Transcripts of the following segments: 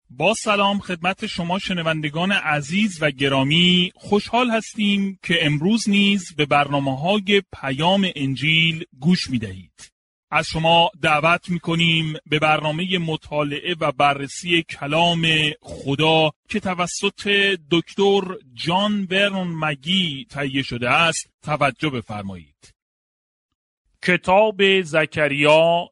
با سلام خدمت شما شنوندگان عزیز و گرامی، خوشحال هستیم که امروز نیز به برنامه‌های پیام انجیل گوش می‌دهید. از شما دعوت می‌کنیم به برنامه مطالعه و بررسی کلام خدا که توسط دکتر جان ورنون مگی تهیه شده است توجه بفرمایید. کتاب زکریا،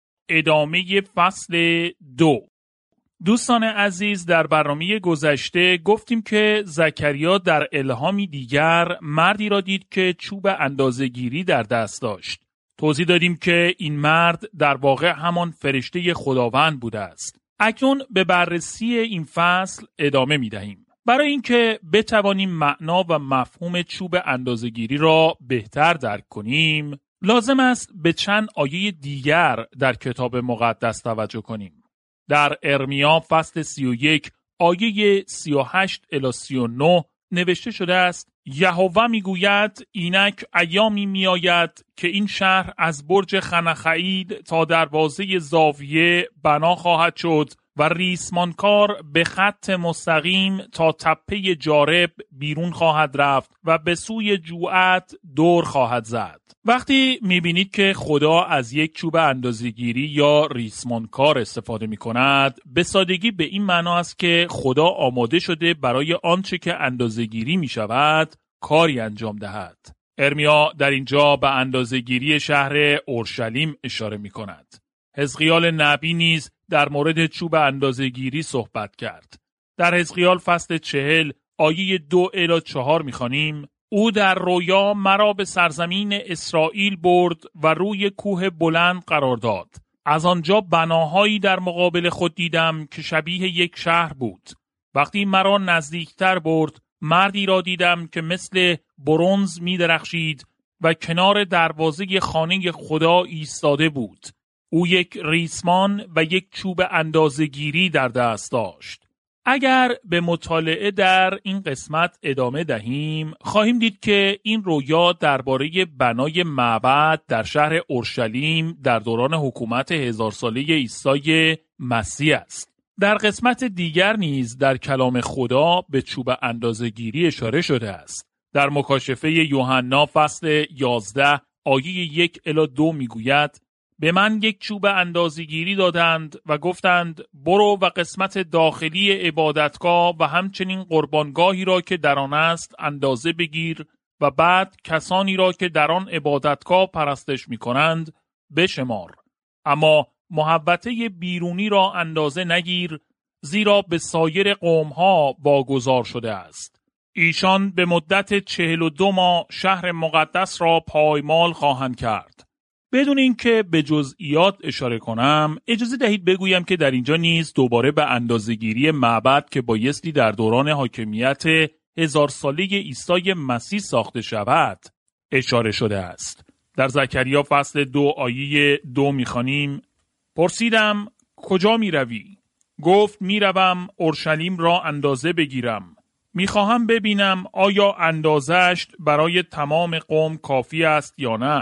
ادامه فصل 2. دوستان عزیز، در برنامه گذشته گفتیم که زکریا در الهامی دیگر مردی را دید که چوب اندازه‌گیری در دست داشت. توضیح دادیم که این مرد در واقع همان فرشته خداوند بوده است. اکنون به بررسی این فصل ادامه می دهیم. برای اینکه بتوانیم معنا و مفهوم چوب اندازه‌گیری را بهتر درک کنیم، لازم است به چند آیه دیگر در کتاب مقدس توجه کنیم. در ارمیا فصل 31 آیه 38 الی 39 نوشته شده است: یهوه میگوید اینک ایامی میآید که این شهر از برج خنخعید تا دروازه زاویه بنا خواهد شد و ریسمانکار به خط مستقیم تا تپه جارب بیرون خواهد رفت و به سوی جوعت دور خواهد زد. وقتی میبینید که خدا از یک چوب اندازه‌گیری یا ریسمانکار استفاده میکند، به سادگی به این معنا است که خدا آماده شده برای آنچه که اندازه‌گیری میشود کاری انجام دهد. ارمیا در اینجا به اندازه‌گیری شهر اورشلیم اشاره میکند. حزقیال نبی نیز در مورد چوب اندازه‌گیری صحبت کرد. در حزقیال فصل 40 آیه 2 الی 4 می‌خوانیم: او در رویا مرا به سرزمین اسرائیل برد و روی کوه بلند قرار داد. از آنجا بناهایی در مقابل خود دیدم که شبیه یک شهر بود. وقتی مرا نزدیکتر برد، مردی را دیدم که مثل برنز می‌درخشید و کنار دروازه خانه خدا ایستاده بود. او یک ریسمان و یک چوب اندازه‌گیری در دست داشت. اگر به مطالعه در این قسمت ادامه دهیم، خواهیم دید که این رویا درباره بنای معبد در شهر اورشلیم در دوران حکومت 1000 ساله عیسی مسیح است. در قسمت دیگر نیز در کلام خدا به چوب اندازه‌گیری اشاره شده است. در مکاشفه یوحنا فصل 11 آیه 1 الی 2 میگوید: به من یک چوب اندازه‌گیری دادند و گفتند برو و قسمت داخلی عبادتگاه و همچنین قربانگاهی را که در آن است اندازه بگیر و بعد کسانی را که در آن عبادتگاه پرستش می‌کنند بشمار. اما محوطه بیرونی را اندازه نگیر، زیرا به سایر قوم‌ها واگذار شده است. ایشان به مدت 42 ماه شهر مقدس را پایمال خواهند کرد. بدون اینکه به جزئیات اشاره کنم، اجازه دهید بگویم که در اینجا نیز دوباره به اندازه‌گیری معبد که بایستی در دوران حاکمیت 1000 ساله عیسی مسیح ساخته شود اشاره شده است. در زکریا فصل 2 آیه 2 می‌خوانیم: پرسیدم کجا می‌روی؟ گفت می‌روم اورشلیم را اندازه بگیرم. می‌خواهم ببینم آیا اندازه‌اش برای تمام قوم کافی است یا نه.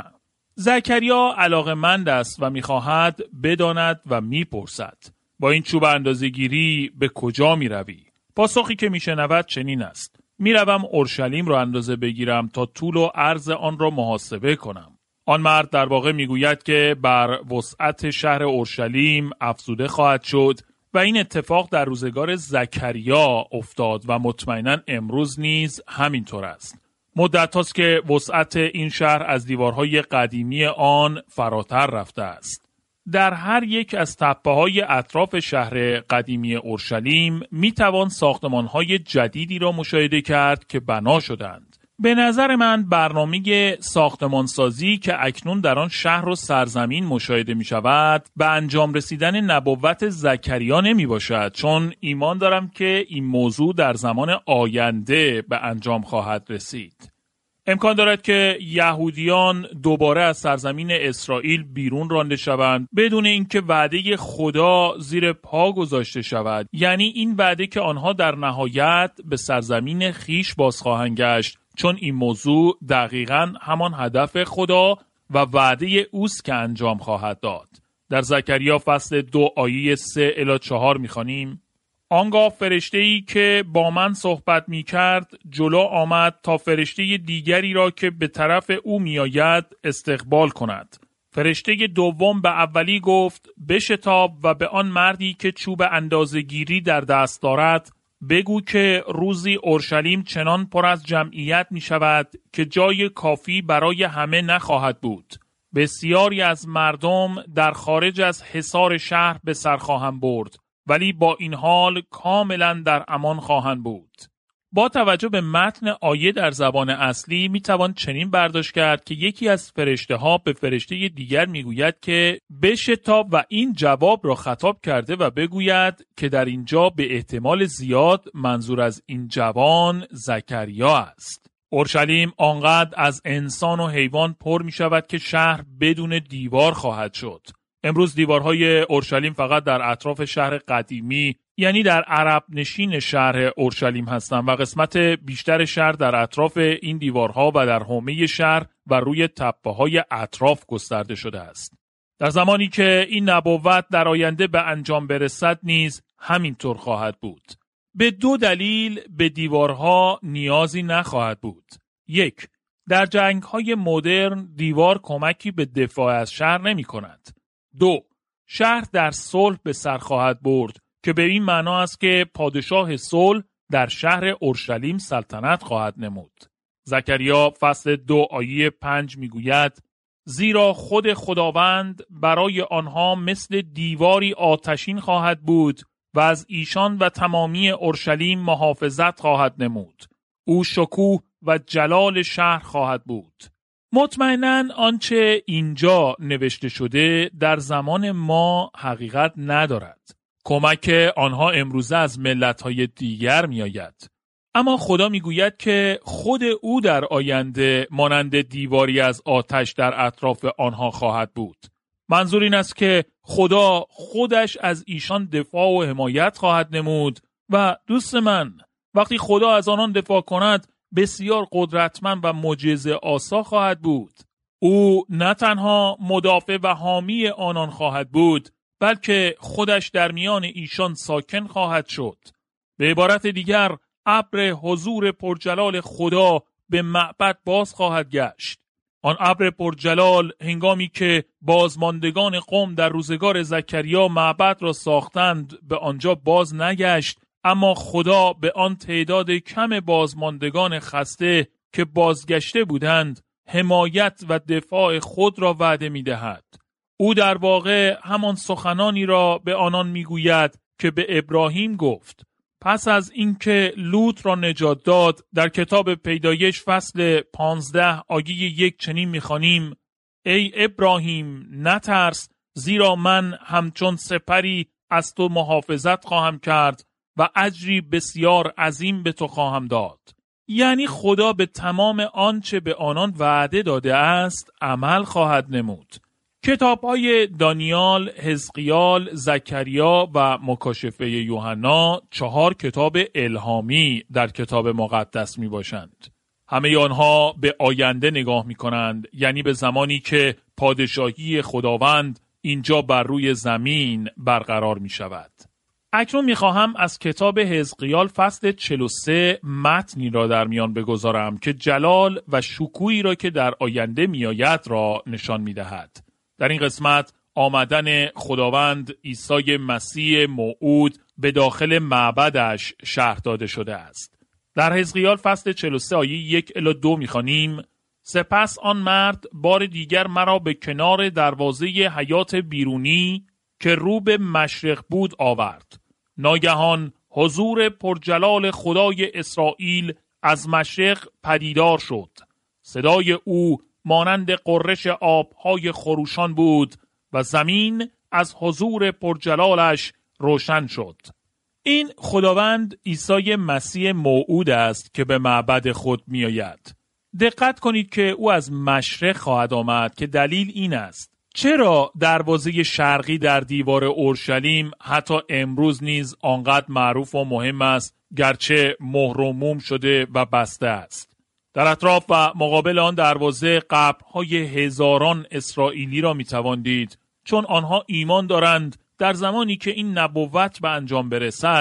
زکریا علاقه‌مند است و می‌خواهد بداند و می‌پرسد: با این چوب اندازه‌گیری به کجا می‌روی؟ پاسخی که می‌شنود چنین است: می‌روم اورشلیم را اندازه بگیرم تا طول و عرض آن را محاسبه کنم. آن مرد در واقع می‌گوید که بر وسعت شهر اورشلیم افزوده خواهد شد و این اتفاق در روزگار زکریا افتاد و مطمئناً امروز نیز همینطور است. مدت هاست که وسعت این شهر از دیوارهای قدیمی آن فراتر رفته است. در هر یک از تپه‌های اطراف شهر قدیمی اورشلیم میتوان ساختمان‌های جدیدی را مشاهده کرد که بنا شدند. به نظر من برنامه ساختمانسازی که اکنون در آن شهر و سرزمین مشاهده می شود به انجام رسیدن نبوت زکریا نمی باشد، چون ایمان دارم که این موضوع در زمان آینده به انجام خواهد رسید. امکان دارد که یهودیان دوباره از سرزمین اسرائیل بیرون رانده شوند بدون اینکه وعده خدا زیر پا گذاشته شود، یعنی این وعده که آنها در نهایت به سرزمین خیش باز خواهند گشت، چون این موضوع دقیقاً همان هدف خدا و وعده اوست که انجام خواهد داد. در زکریا فصل 2 آیه 3 الی 4 می‌خوانیم: آنگاه فرشته‌ای که با من صحبت می کرد جلو آمد تا فرشته دیگری را که به طرف او می آید استقبال کند. فرشته دوم به اولی گفت بشتاب و به آن مردی که چوب اندازه‌گیری در دست دارد بگو که روزی اورشلیم چنان پر از جمعیت می شود که جای کافی برای همه نخواهد بود. بسیاری از مردم در خارج از حصار شهر به سر خواهند برد، ولی با این حال کاملا در امان خواهند بود. با توجه به متن آیه در زبان اصلی می توان چنین برداشت کرد که یکی از فرشته ها به فرشته دیگر می گوید که بشتاب و این جواب را خطاب کرده و بگوید که در اینجا به احتمال زیاد منظور از این جوان زکریا است. اورشلیم آنقدر از انسان و حیوان پر می شود که شهر بدون دیوار خواهد شد. امروز دیوارهای اورشلیم فقط در اطراف شهر قدیمی یعنی در عرب نشین شهر اورشلیم هستند و قسمت بیشتر شهر در اطراف این دیوارها و در حومه شهر و روی تپه‌های اطراف گسترده شده است. در زمانی که این نبوت در آینده به انجام برسد نیز همینطور خواهد بود. به دو دلیل به دیوارها نیازی نخواهد بود. 1. در جنگ‌های مدرن دیوار کمکی به دفاع از شهر نمی‌کند. 2. شهر در صلح به سر خواهد برد که به این معنا است که پادشاه صلح در شهر اورشلیم سلطنت خواهد نمود. زکریا فصل 2 آیه 5 میگوید زیرا خود خداوند برای آنها مثل دیواری آتشین خواهد بود و از ایشان و تمامی اورشلیم محافظت خواهد نمود. او شکوه و جلال شهر خواهد بود. مطمئناً آنچه اینجا نوشته شده در زمان ما حقیقت ندارد. کمک آنها امروزه از ملت‌های دیگر می آید. اما خدا می گوید که خود او در آینده مانند دیواری از آتش در اطراف آنها خواهد بود. منظور این است که خدا خودش از ایشان دفاع و حمایت خواهد نمود و دوست من وقتی خدا از آنان دفاع کند بسیار قدرتمند و معجزه آسا خواهد بود. او نه تنها مدافع و حامی آنان خواهد بود بلکه خودش در میان ایشان ساکن خواهد شد. به عبارت دیگر ابر حضور پرجلال خدا به معبد باز خواهد گشت. آن ابر پرجلال هنگامی که بازماندگان قوم در روزگار زکریا معبد را ساختند به آنجا باز نگشت، اما خدا به آن تعداد کم بازماندگان خسته که بازگشته بودند حمایت و دفاع خود را وعده می دهد. او در واقع همان سخنانی را به آنان می گوید که به ابراهیم گفت. پس از اینکه لوط را نجات داد در کتاب پیدایش فصل 15 آیه 1 چنین می‌خوانیم: ای ابراهیم نترس، زیرا من همچون سپری از تو محافظت خواهم کرد و اجری بسیار عظیم به تو خواهم داد. یعنی خدا به تمام آنچه به آنان وعده داده است عمل خواهد نمود. کتاب‌های دانیال، حزقیال، زکریا و مکاشفه یوحنا 4 کتاب الهامی در کتاب مقدس می باشند. همه آنها به آینده نگاه می کنند، یعنی به زمانی که پادشاهی خداوند اینجا بر روی زمین برقرار می شود. اکنون می خواهم از کتاب حزقیال فصل 43 متنی را در میان بگذارم که جلال و شکوهی را که در آینده می آید را نشان می دهد. در این قسمت آمدن خداوند عیسی مسیح موعود به داخل معبدش شرح داده شده است. در حزقیال فصل 43 آیه 1 الی 2 می‌خوانیم: سپس آن مرد بار دیگر مرا به کنار دروازه حیات بیرونی که رو به مشرق بود آورد. ناگهان حضور پرجلال خدای اسرائیل از مشرق پدیدار شد. صدای او مانند قررش آبهای خروشان بود و زمین از حضور پرجلالش روشن شد. این خداوند عیسی مسیح موعود است که به معبد خود می آید. دقت کنید که او از مشرق خواهد آمد که دلیل این است: چرا دروازه شرقی در دیوار اورشلیم حتی امروز نیز آنقدر معروف و مهم است گرچه مهر و موم شده و بسته است؟ در اطراف و مقابل آن دروازه قبرهای هزاران اسرائیلی را میتوان دید، چون آنها ایمان دارند در زمانی که این نبوت به انجام برسد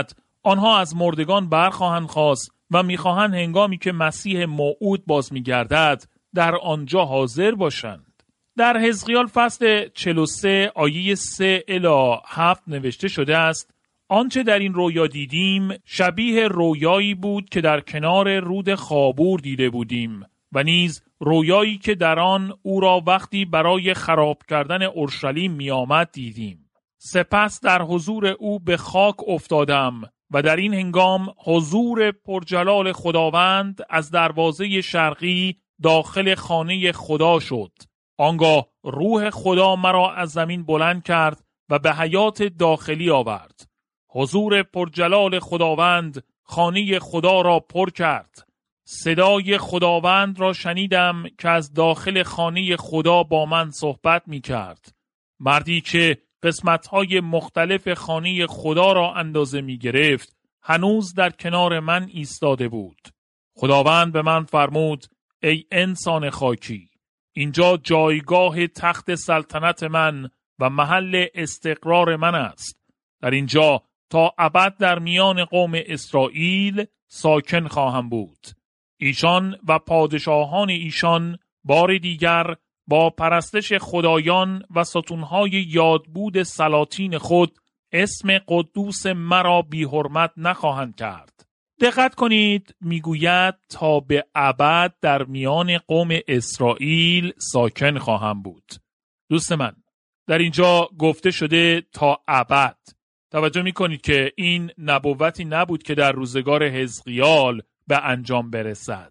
آنها از مردگان برخواهند خاست و میخواهند هنگامی که مسیح موعود باز میگردد در آنجا حاضر باشند. در حزقیال فصل 43 آیه 3 الی 7 نوشته شده است: آنچه در این رویا دیدیم شبیه رویایی بود که در کنار رود خابور دیده بودیم و نیز رویایی که در آن او را وقتی برای خراب کردن اورشلیم می آمد دیدیم. سپس در حضور او به خاک افتادم و در این هنگام حضور پرجلال خداوند از دروازه شرقی داخل خانه خدا شد. آنگاه روح خدا مرا از زمین بلند کرد و به حیات داخلی آورد. حضور پرجلال خداوند خانه خدا را پر کرد. صدای خداوند را شنیدم که از داخل خانه خدا با من صحبت می کرد. مردی که قسمت‌های مختلف خانه خدا را اندازه می گرفت هنوز در کنار من ایستاده بود. خداوند به من فرمود: ای انسان خاکی، اینجا جایگاه تخت سلطنت من و محل استقرار من است. در اینجا تا ابد در میان قوم اسرائیل ساکن خواهم بود. ایشان و پادشاهان ایشان بار دیگر با پرستش خدایان و ستونهای یادبود سلاطین خود اسم قدوس مرا بی حرمت نخواهند کرد. دقت کنید، میگوید تا به ابد در میان قوم اسرائیل ساکن خواهم بود. دوست من، در اینجا گفته شده تا ابد. توجه میکنید که این نبوتی نبود که در روزگار حزقیال به انجام برسد،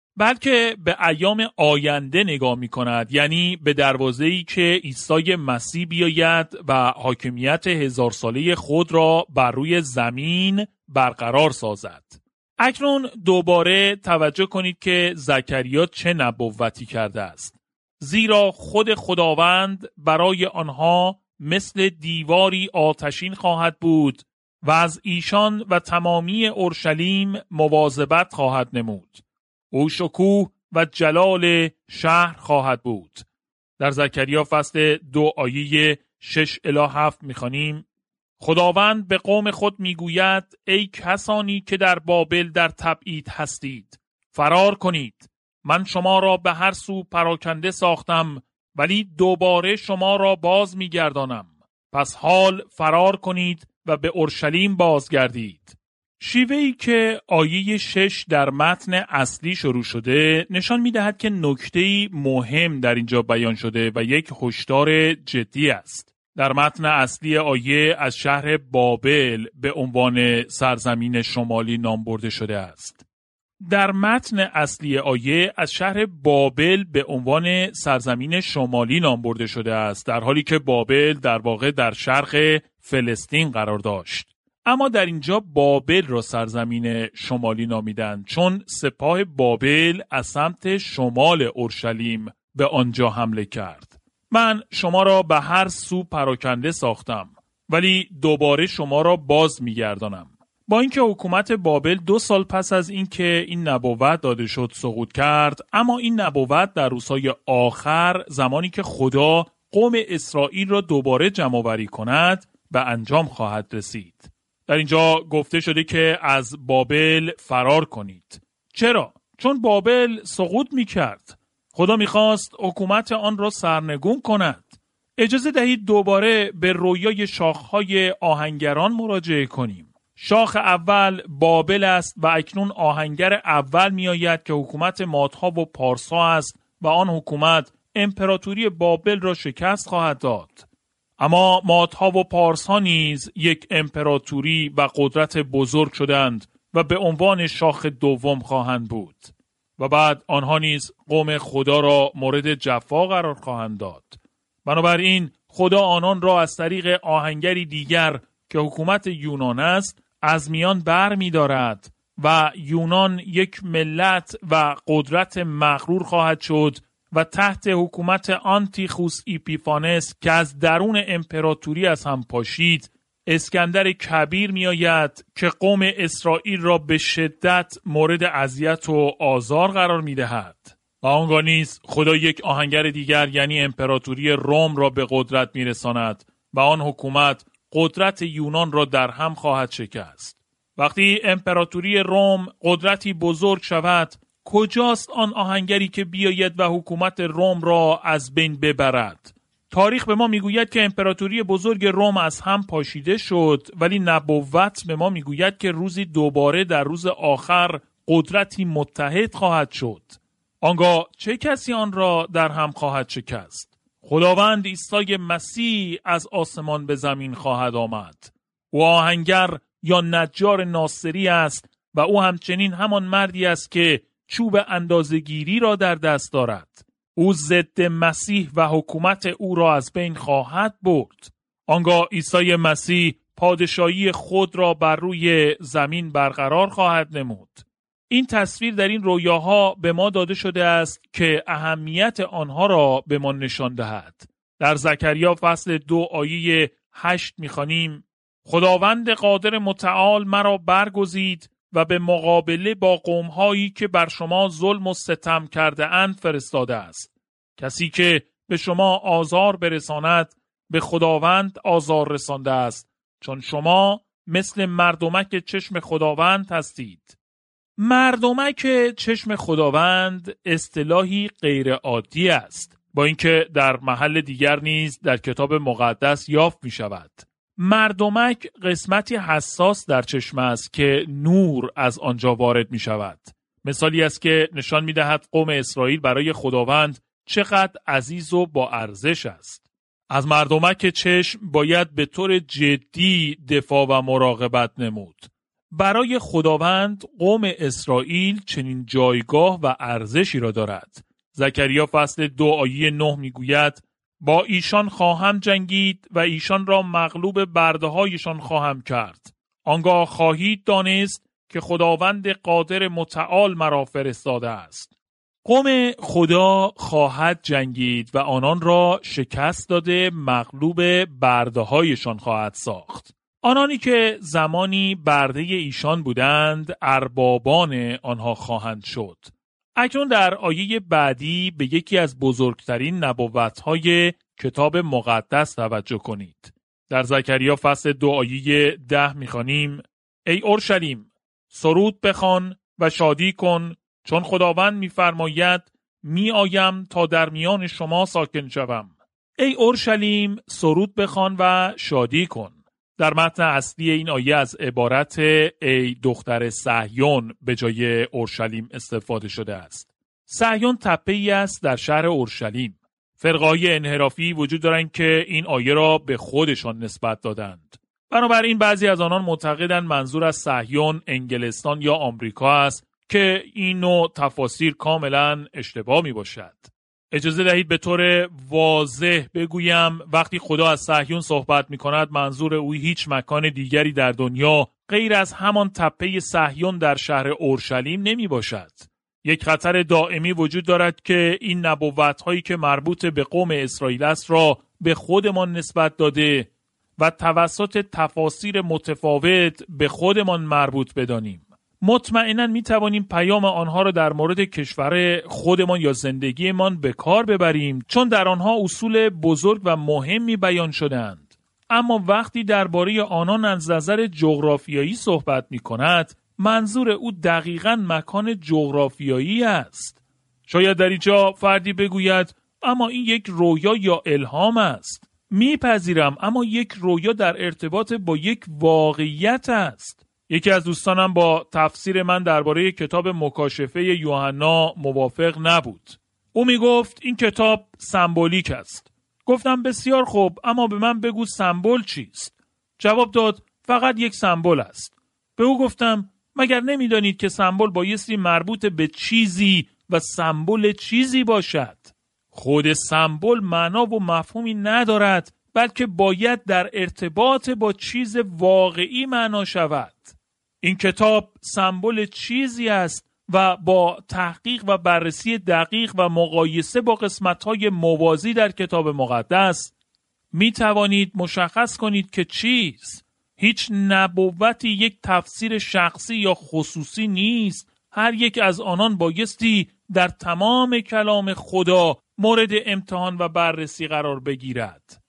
بلکه به ایام آینده نگاه میکند، یعنی به دروازه‌ای که عیسی مسیح بیاید و حاکمیت 1000 ساله خود را بر روی زمین برقرار سازد. اکنون دوباره توجه کنید که زکریا چه نبوتی کرده است. زیرا خود خداوند برای آنها مثل دیواری آتشین خواهد بود و از ایشان و تمامی اورشلیم مواظبت خواهد نمود. او شکوه و جلال شهر خواهد بود. در زکریا فصل 2 آیه 6 الی 7 می‌خوانیم: خداوند به قوم خود میگوید: ای کسانی که در بابل در تبعید هستید، فرار کنید. من شما را به هر سو پراکنده ساختم، ولی دوباره شما را باز میگردانم. پس حال فرار کنید و به اورشلیم بازگردید. شیوهی که آیه 6 در متن اصلی شروع شده نشان می‌دهد که نکته‌ای مهم در اینجا بیان شده و یک هشدار جدی است. در متن اصلی آیه از شهر بابل به عنوان سرزمین شمالی نام برده شده است. در متن اصلی آیه از شهر بابل به عنوان سرزمین شمالی نام برده شده است، در حالی که بابل در واقع در شرق فلسطین قرار داشت. اما در اینجا بابل را سرزمین شمالی نامیدند چون سپاه بابل از سمت شمال اورشلیم به آنجا حمله کرد. من شما را به هر سو پراکنده ساختم، ولی دوباره شما را باز می‌گردانم. با اینکه حکومت بابل 2 سال پس از اینکه این نبوت داده شد سقوط کرد، اما این نبوت در روزهای آخر، زمانی که خدا قوم اسرائیل را دوباره جمع‌آوری کند، به انجام خواهد رسید. در اینجا گفته شده که از بابل فرار کنید. چرا؟ چون بابل سقوط می‌کرد. خدا می‌خواست حکومت آن را سرنگون کند. اجازه دهید دوباره به رویای شاخهای آهنگران مراجعه کنیم. شاخ اول بابل است و اکنون آهنگر اول می آید که حکومت مادها و پارسا است و آن حکومت امپراتوری بابل را شکست خواهد داد. اما مادها و پارسا نیز یک امپراتوری و قدرت بزرگ شدند و به عنوان شاخ دوم خواهند بود و بعد آنها نیز قوم خدا را مورد جفا قرار خواهند داد. بنابراین خدا آنان را از طریق آهنگری دیگر که حکومت یونان است از میان بر می دارد و یونان یک ملت و قدرت مغرور خواهد شد و تحت حکومت آنتیخوس ایپیفانس که از درون امپراتوری از هم پاشید، اسکندر کبیر می آید که قوم اسرائیل را به شدت مورد اذیت و آزار قرار می دهد. و آنگاه نیز خدا یک آهنگر دیگر یعنی امپراتوری روم را به قدرت می رساند و آن حکومت قدرت یونان را در هم خواهد شکست. وقتی امپراتوری روم قدرتی بزرگ شود، کجاست آن آهنگری که بیاید و حکومت روم را از بین ببرد؟ تاریخ به ما میگوید که امپراتوری بزرگ روم از هم پاشیده شد، ولی نبوت به ما میگوید که روزی دوباره در روز آخر قدرتی متحد خواهد شد. آنگاه چه کسی آن را در هم خواهد شکست؟ خداوند عیسی مسیح از آسمان به زمین خواهد آمد. او آهنگر یا نجار ناصری است و او همچنین همان مردی است که چوب اندازه‌گیری را در دست دارد. او ضد مسیح و حکومت او را از بین خواهد برد. آنگاه عیسی مسیح پادشاهی خود را بر روی زمین برقرار خواهد نمود. این تصویر در این رویاها به ما داده شده است که اهمیت آنها را به ما نشان دهد. در زکریا فصل 2 آیه 8 می‌خوانیم: خداوند قادر متعال مرا برگزید و به مقابله با قوم‌هایی که بر شما ظلم و ستم کرده اند فرستاده است. کسی که به شما آزار برساند به خداوند آزار رسانده است، چون شما مثل مردمک چشم خداوند هستید. مردمک چشم خداوند اصطلاحی غیر عادی است، با اینکه در محل دیگر نیز در کتاب مقدس یافت می شود. مردمک قسمتی حساس در چشم است که نور از آنجا وارد می شود. مثالی است که نشان می دهد قوم اسرائیل برای خداوند چقدر عزیز و با ارزش است. از مردمک چشم باید به طور جدی دفاع و مراقبت نمود. برای خداوند قوم اسرائیل چنین جایگاه و ارزشی را دارد. زکریا فصل 2 آیه 9 میگوید: با ایشان خواهم جنگید و ایشان را مغلوب برده‌هایشان خواهم کرد. آنگاه خواهید دانست که خداوند قادر متعال مرا فرستاده است. قوم خدا خواهد جنگید و آنان را شکست داده مغلوب برده‌هایشان خواهد ساخت. آنانی که زمانی برده ایشان بودند اربابان آنها خواهند شد. اکنون در آیه بعدی به یکی از بزرگترین نبوت‌های کتاب مقدس توجه کنید. در زکریا فصل 2 آیه 10 می‌خوانیم: ای اورشلیم، سرود بخوان و شادی کن، چون خداوند می‌فرماید می‌آیم تا در میان شما ساکن شوم. ای اورشلیم، سرود بخوان و شادی کن. در متن اصلی این آیه از عبارت ای دختر صهیون به جای اورشلیم استفاده شده است. صهیون تپه‌ای است در شهر اورشلیم. فرقه‌های انحرافی وجود دارند که این آیه را به خودشان نسبت دادند. بنابراین بعضی از آنان معتقدند منظور از صهیون انگلستان یا آمریکا است که این نوع تفاسیر کاملا اشتباه می باشد. اجازه دهید به طور واضح بگویم وقتی خدا از صهیون صحبت می کند منظور او هیچ مکان دیگری در دنیا غیر از همان تپه صهیون در شهر اورشلیم نمی باشد. یک خطر دائمی وجود دارد که این نبوت‌هایی که مربوط به قوم اسرائیل است را به خودمان نسبت داده و توسط تفاسیر متفاوت به خودمان مربوط بدانیم. مطمئناً می توانیم پیام آنها را در مورد کشور خودمان یا زندگیمان به کار ببریم، چون در آنها اصول بزرگ و مهمی بیان شده‌اند. اما وقتی درباره آنان از نظر جغرافیایی صحبت می کند، منظور او دقیقاً مکان جغرافیایی است. شاید در اینجا فردی بگوید اما این یک رویا یا الهام است. میپذیرم، اما یک رویا در ارتباط با یک واقعیت است. یکی از دوستانم با تفسیر من درباره کتاب مکاشفه یوحنا موافق نبود. او میگفت این کتاب سمبولیک است. گفتم بسیار خوب، اما به من بگو سمبل چیست؟ جواب داد فقط یک سمبل است. به او گفتم مگر نمیدانید که سمبل بایستی مربوط به چیزی و سمبل چیزی باشد؟ خود سمبل معنا و مفهومی ندارد، بلکه باید در ارتباط با چیز واقعی معنا شود. این کتاب سمبل چیزی است و با تحقیق و بررسی دقیق و مقایسه با قسمت‌های موازی در کتاب مقدس می توانید مشخص کنید که چیست. هیچ نبوتی یک تفسیر شخصی یا خصوصی نیست. هر یک از آنان بایستی در تمام کلام خدا مورد امتحان و بررسی قرار بگیرد.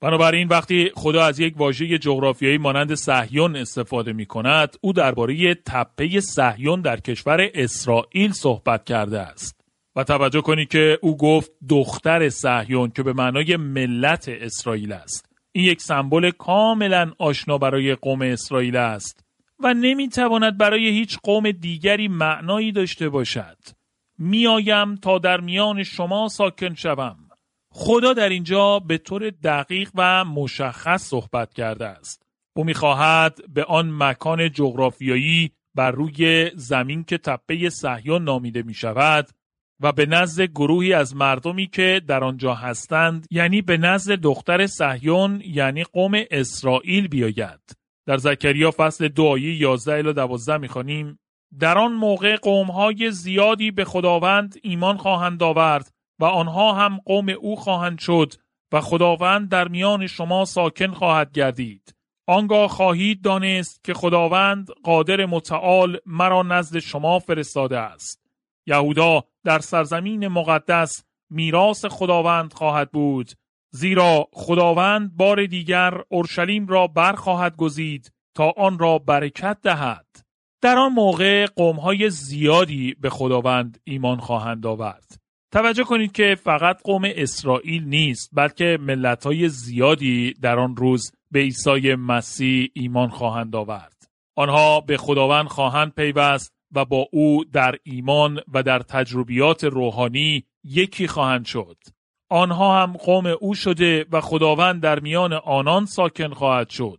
بنابراین وقتی خدا از یک واژه جغرافیایی مانند صهیون استفاده می کند، او درباره تپه صهیون در کشور اسرائیل صحبت کرده است. و توجه کنید که او گفت دختر صهیون که به معنای ملت اسرائیل است. این یک سمبل کاملا آشنا برای قوم اسرائیل است و نمیتواند برای هیچ قوم دیگری معنایی داشته باشد. میآیم تا در میان شما ساکن شوم. خدا در اینجا به طور دقیق و مشخص صحبت کرده است. او میخواهد به آن مکان جغرافیایی بر روی زمین که تپه صهیون نامیده می شود و به نزد گروهی از مردمی که در آنجا هستند، یعنی به نزد دختر صهیون یعنی قوم اسرائیل بیاید. در زکریا فصل 2 آیه 11 الی 12 می‌خوانیم: در آن موقع قوم‌های زیادی به خداوند ایمان خواهند آورد و آنها هم قوم او خواهند شد و خداوند در میان شما ساکن خواهد گردید. آنگاه خواهید دانست که خداوند قادر متعال مرا نزد شما فرستاده است. یهودا در سرزمین مقدس میراث خداوند خواهد بود، زیرا خداوند بار دیگر اورشلیم را برخواهد گزید تا آن را برکت دهد. در آن موقع قوم‌های زیادی به خداوند ایمان خواهند آورد. توجه کنید که فقط قوم اسرائیل نیست، بلکه ملت‌های زیادی در آن روز به عیسی مسیح ایمان خواهند آورد. آنها به خداوند خواهند پیوست و با او در ایمان و در تجربیات روحانی یکی خواهند شد. آنها هم قوم او شده و خداوند در میان آنان ساکن خواهد شد.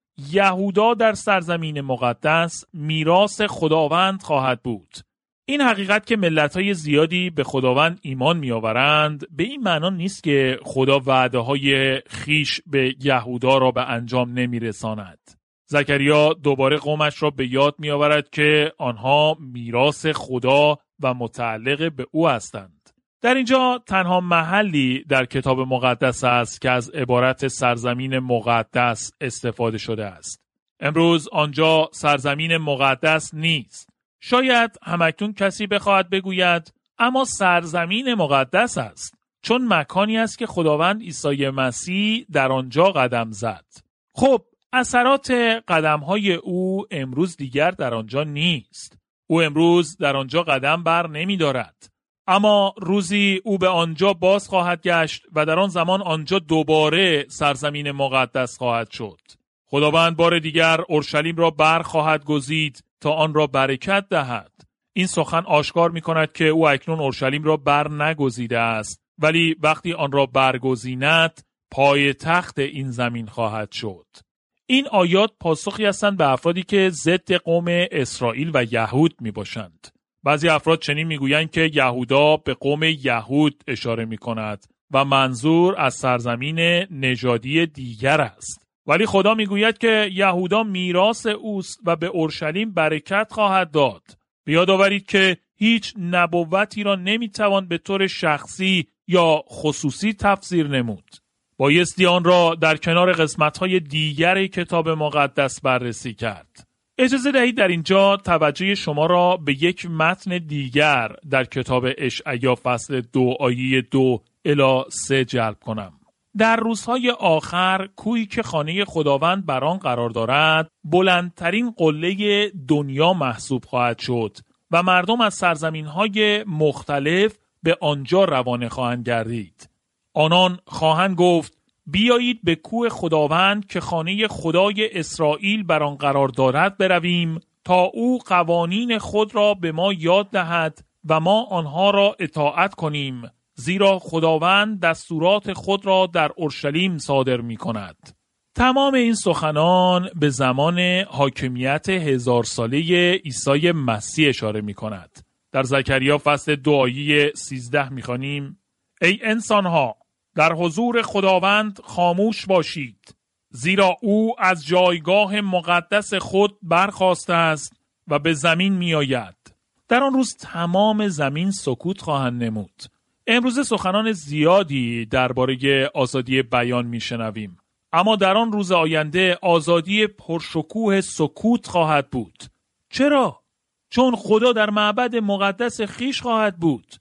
یهودا در سرزمین مقدس میراث خداوند خواهد بود. این حقیقت که ملت‌های زیادی به خداوند ایمان می‌آورند به این معنا نیست که خدا وعده‌های خیش به یهودا را به انجام نمی‌رساند. زکریا دوباره قومش را به یاد می‌آورد که آنها میراث خدا و متعلق به او هستند. در اینجا تنها محلی در کتاب مقدس است که از عبارت سرزمین مقدس استفاده شده است. امروز آنجا سرزمین مقدس نیست. شاید همکنون کسی بخواهد بگوید اما سرزمین مقدس است، چون مکانی است که خداوند عیسی مسیح در آنجا قدم زد. خب اثرات قدم‌های او امروز دیگر در آنجا نیست. او امروز در آنجا قدم بر نمی‌دارد. اما روزی او به آنجا باز خواهد گشت و در آن زمان آنجا دوباره سرزمین مقدس خواهد شد. خداوند بار دیگر اورشلیم را بر خواهد گزید تا آن را برکت دهد. این سخن آشکار می‌کند که او اکنون اورشلیم را بر نگزیده است، ولی وقتی آن را برگزیند پایتخت این زمین خواهد شد. این آیات پاسخی هستند به افرادی که ضد قوم اسرائیل و یهود میباشند. بعضی افراد چنین میگویند که یهودا به قوم یهود اشاره میکند و منظور از سرزمین نژادی دیگر است. ولی خدا میگوید که یهودا میراث اوست و به اورشلیم برکت خواهد داد. بیاد آورید که هیچ نبوتی را نمیتوان به طور شخصی یا خصوصی تفسیر نمود. بایستی آن را در کنار قسمت‌های دیگر کتاب مقدس بررسی کرد. اجازه دهید در اینجا توجه شما را به یک متن دیگر در کتاب اشعیا فصل 2 آیه 2 الی 3 جلب کنم. در روزهای آخر کوهی که خانه خداوند بر آن قرار دارد بلندترین قله دنیا محسوب خواهد شد و مردم از سرزمین‌های مختلف به آنجا روانه خواهند گردید. آنان خواهند گفت بیایید به کوه خداوند که خانه خدای اسرائیل بر آن قرار دارد برویم تا او قوانین خود را به ما یاد دهد و ما آنها را اطاعت کنیم، زیرا خداوند دستورات خود را در اورشلیم صادر می کند. تمام این سخنان به زمان حاکمیت 1000 ساله عیسی مسیح اشاره می کند. در زکریا فصل 2 آیه 13 می خوانیم: ای انسانها در حضور خداوند خاموش باشید، زیرا او از جایگاه مقدس خود برخاسته است و به زمین می آید. در آن روز تمام زمین سکوت خواهند نمود. امروز سخنان زیادی درباره آزادی بیان می شنویم، اما در آن روز آینده آزادی پرشکوه سکوت خواهد بود. چرا؟ چون خدا در معبد مقدس خیش خواهد بود.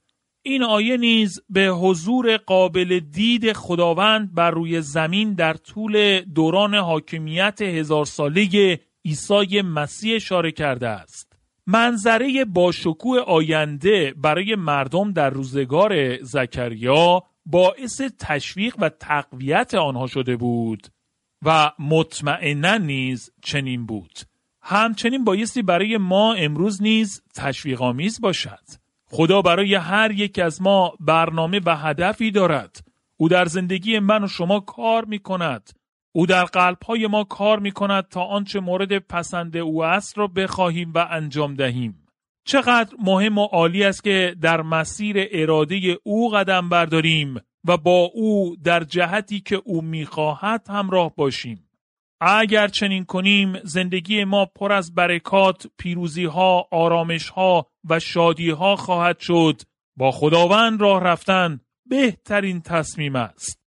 این آیه نیز به حضور قابل دید خداوند بر روی زمین در طول دوران حاکمیت 1000 ساله عیسی مسیح اشاره کرده است. منظره باشکوه آینده برای مردم در روزگار زکریا باعث تشویق و تقویت آنها شده بود و مطمئنا نیز چنین بود. همچنین بایستی برای ما امروز نیز تشویق‌آمیز باشد. خدا برای هر یک از ما برنامه و هدفی دارد. او در زندگی من و شما کار می کند. او در قلب‌های ما کار می کند تا آنچه مورد پسند او است را بخواهیم و انجام دهیم. چقدر مهم و عالی است که در مسیر اراده او قدم برداریم و با او در جهتی که او می‌خواهد همراه باشیم. اگر چنین کنیم زندگی ما پر از برکات، پیروزی‌ها، آرامش‌ها و شادی‌ها خواهد شد. با خداوند راه رفتن بهترین تصمیم است.